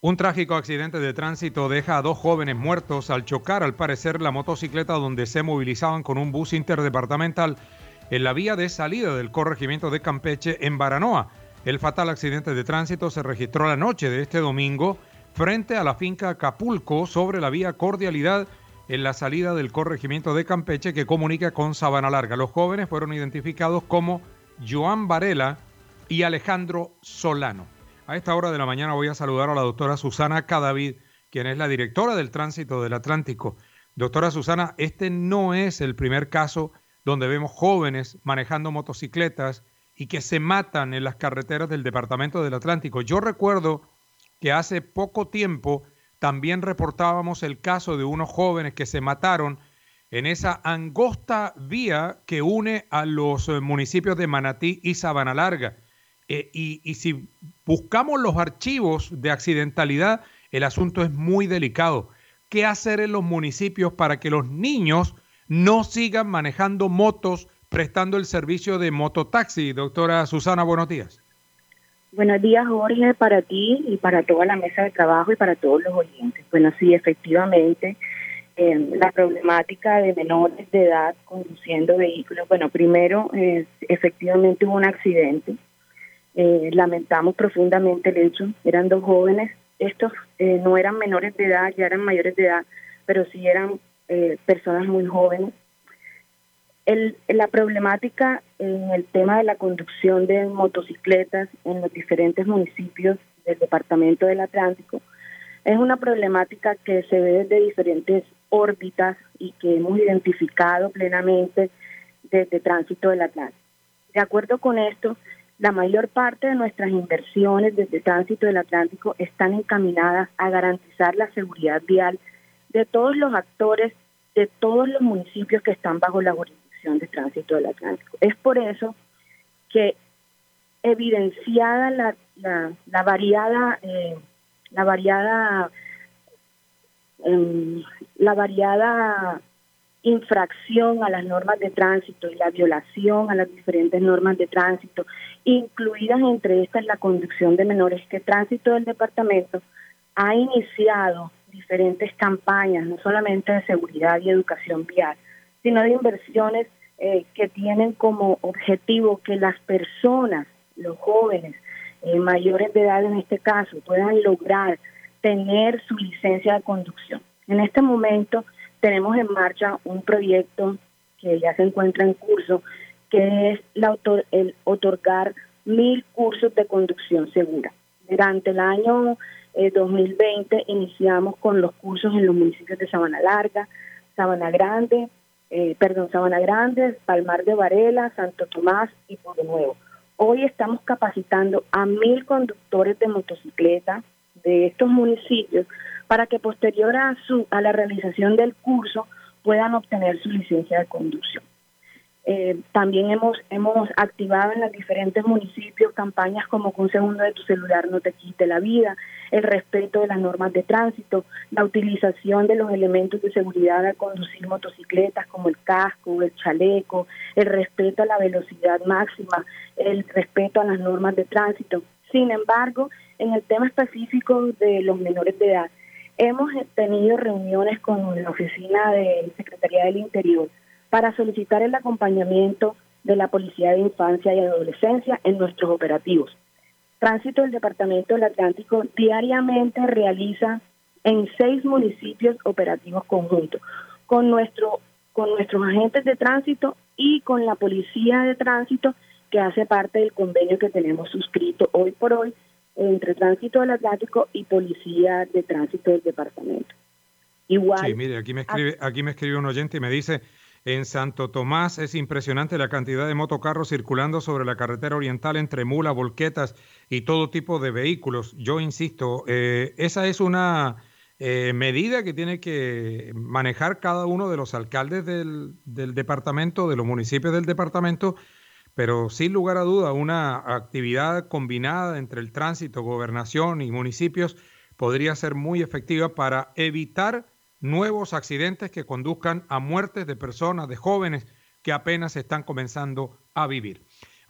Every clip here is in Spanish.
Un trágico accidente de tránsito deja a dos jóvenes muertos al chocar, al parecer, la motocicleta donde se movilizaban con un bus interdepartamental en la vía de salida del corregimiento de Campeche en Baranoa. El fatal accidente de tránsito se registró la noche de este domingo frente a la finca Acapulco sobre la vía Cordialidad en la salida del corregimiento de Campeche que comunica con Sabana Larga. Los jóvenes fueron identificados como Joan Varela y Alejandro Solano. A esta hora de la mañana voy a saludar a la doctora Susana Cadavid, quien es la directora del Tránsito del Atlántico. Doctora Susana, este no es el primer caso donde vemos jóvenes manejando motocicletas y que se matan en las carreteras del Departamento del Atlántico. Yo recuerdo que hace poco tiempo también reportábamos el caso de unos jóvenes que se mataron en esa angosta vía que une a los municipios de Manatí y Sabana Larga. Y si buscamos los archivos de accidentalidad, el asunto es muy delicado. ¿Qué hacer en los municipios para que los niños no sigan manejando motos, prestando el servicio de mototaxi? Doctora Susana, buenos días. Buenos días, Jorge, para ti y para toda la mesa de trabajo y para todos los oyentes. Bueno, sí, efectivamente, la problemática de menores de edad conduciendo vehículos. Bueno, primero, efectivamente hubo un accidente. Lamentamos profundamente el hecho. Eran dos jóvenes. Estos no eran menores de edad, ya eran mayores de edad, pero sí eran personas muy jóvenes. La problemática en el tema de la conducción de motocicletas en los diferentes municipios del Departamento del Atlántico es una problemática que se ve desde diferentes órbitas y que hemos identificado plenamente desde Tránsito del Atlántico. De acuerdo con esto, la mayor parte de nuestras inversiones desde Tránsito del Atlántico están encaminadas a garantizar la seguridad vial de todos los actores de todos los municipios que están bajo la jurisdicción de Tránsito del Atlántico. Es por eso que, evidenciada la variada infracción a las normas de tránsito y la violación a las diferentes normas de tránsito, incluidas entre estas la conducción de menores, que Tránsito del Departamento ha iniciado diferentes campañas, no solamente de seguridad y educación vial, sino de inversiones que tienen como objetivo que las personas, los jóvenes, mayores de edad en este caso, puedan lograr tener su licencia de conducción. En este momento tenemos en marcha un proyecto que ya se encuentra en curso, que es el otorgar 1,000 cursos de conducción segura. Durante el año 2020 iniciamos con los cursos en los municipios de Sabana Larga, Sabana Grande, Palmar de Varela, Santo Tomás y Pueblo Nuevo. Hoy estamos capacitando a 1,000 conductores de motocicleta de estos municipios para que posterior a la realización del curso puedan obtener su licencia de conducción. También hemos activado en los diferentes municipios campañas como que un segundo de tu celular no te quite la vida, el respeto de las normas de tránsito, la utilización de los elementos de seguridad al conducir motocicletas como el casco, el chaleco, el respeto a la velocidad máxima, el respeto a las normas de tránsito. Sin embargo, en el tema específico de los menores de edad, hemos tenido reuniones con la Oficina de Secretaría del Interior para solicitar el acompañamiento de la Policía de Infancia y Adolescencia en nuestros operativos. Tránsito del Departamento del Atlántico diariamente realiza en 6 municipios operativos conjuntos con nuestros agentes de tránsito y con la Policía de Tránsito, que hace parte del convenio que tenemos suscrito hoy por hoy entre Tránsito del Atlántico y Policía de Tránsito del Departamento. Igual. Sí, mire, aquí me escribe un oyente y me dice: en Santo Tomás es impresionante la cantidad de motocarros circulando sobre la carretera oriental entre mulas, volquetas y todo tipo de vehículos. Yo insisto, esa es una medida que tiene que manejar cada uno de los alcaldes del departamento, de los municipios del departamento, pero sin lugar a duda una actividad combinada entre el tránsito, gobernación y municipios podría ser muy efectiva para evitar nuevos accidentes que conduzcan a muertes de personas, de jóvenes que apenas están comenzando a vivir.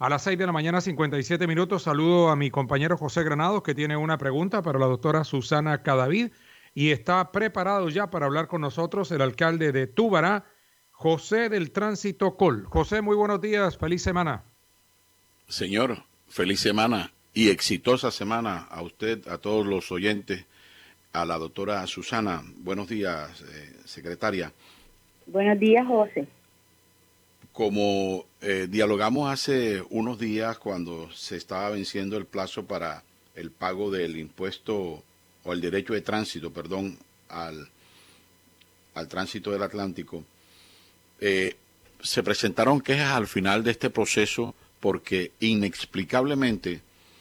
A las 6 de la mañana, 57 minutos, saludo a mi compañero José Granados, que tiene una pregunta para la doctora Susana Cadavid, y está preparado ya para hablar con nosotros el alcalde de Túbara, José del Tránsito Col. José, muy buenos días, feliz semana. Señor, feliz semana y exitosa semana a usted, a todos los oyentes, a la doctora Susana. Buenos días, secretaria. Buenos días, José. Como dialogamos hace unos días cuando se estaba venciendo el plazo para el pago del impuesto o el derecho de tránsito, perdón, al tránsito del Atlántico, se presentaron quejas al final de este proceso porque inexplicablemente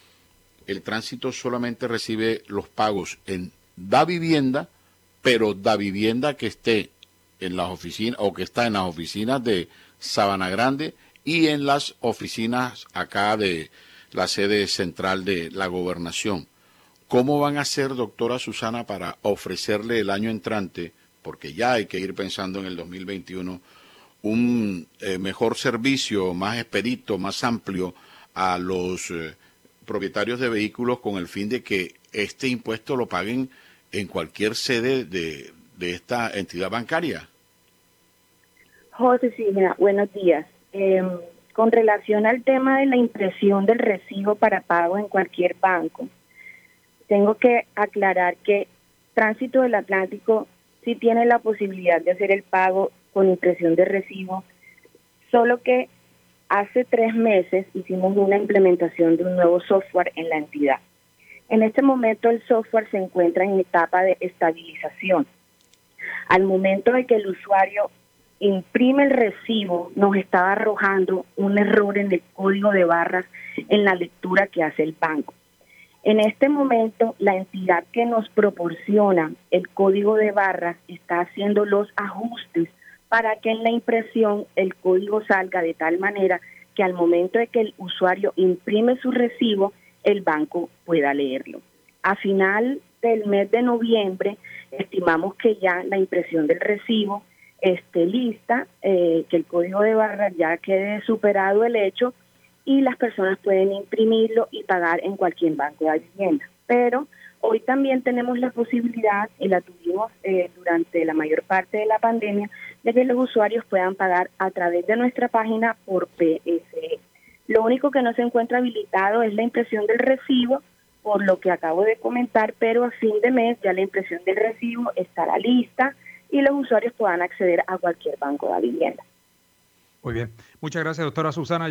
el tránsito solamente recibe los pagos en Davivienda, pero Davivienda que esté en las oficinas o que está en las oficinas de Sabana Grande y en las oficinas acá de la sede central de la gobernación. ¿Cómo van a hacer, doctora Susana, para ofrecerle el año entrante, porque ya hay que ir pensando en el 2021, un mejor servicio, más expedito, más amplio a los propietarios de vehículos con el fin de que este impuesto lo paguen en cualquier sede de esta entidad bancaria? José, sí, mira, buenos días. Con relación al tema de la impresión del recibo para pago en cualquier banco, tengo que aclarar que Tránsito del Atlántico sí tiene la posibilidad de hacer el pago con impresión de recibo, solo que hace 3 meses hicimos una implementación de un nuevo software en la entidad. En este momento el software se encuentra en etapa de estabilización. Al momento de que el usuario imprime el recibo, nos estaba arrojando un error en el código de barras en la lectura que hace el banco. En este momento, la entidad que nos proporciona el código de barras está haciendo los ajustes para que en la impresión el código salga de tal manera que al momento de que el usuario imprime su recibo, el banco pueda leerlo. A final del mes de noviembre, estimamos que ya la impresión del recibo esté lista, que el código de barras ya quede superado el hecho y las personas pueden imprimirlo y pagar en cualquier banco de vivienda. Pero hoy también tenemos la posibilidad, y la tuvimos durante la mayor parte de la pandemia, de que los usuarios puedan pagar a través de nuestra página por PSE. Lo único que no se encuentra habilitado es la impresión del recibo, por lo que acabo de comentar, pero a fin de mes ya la impresión del recibo estará lista y los usuarios puedan acceder a cualquier banco de vivienda. Muy bien. Muchas gracias, doctora Susana.